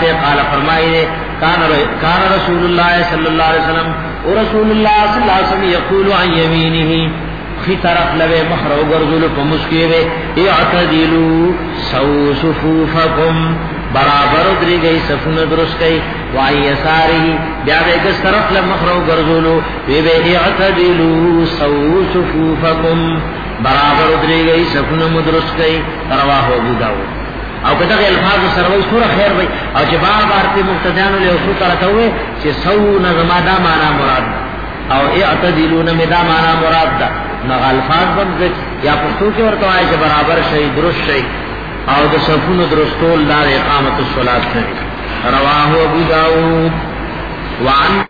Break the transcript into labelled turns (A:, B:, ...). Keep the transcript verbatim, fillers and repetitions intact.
A: تے قال فرمائے کان کان رسول اللہ صلی اللہ علیہ وسلم اور رسول اللہ صلی اللہ علیہ وسلم یقول عن یمینه خی طرف لوے محرو گرزول پمسکیوے اعتدلوا سو صفوفکم برابر ادری گئی صفون درست گئی وائی یساری بیادے کس طرف لمحرو گرزولو ویبے اعتدلوا سو صفوفکم برابر ادری گئی صفون مدرست گئی رواہ ابو داؤد او کدا کے الفاظ سروي سورہ خیر بھئی او چې بار بار په مقتدیانو له اصول کرته وي چې سو نظمادا معنا مراد او اعتدلون مدا معنا مراد ده نو الفاظ باندې یا پښتو کې ورته وایي چې برابر شي درست شي او د صفونو درستول دار اقامت الصلات کوي رواه ابو داؤد وعن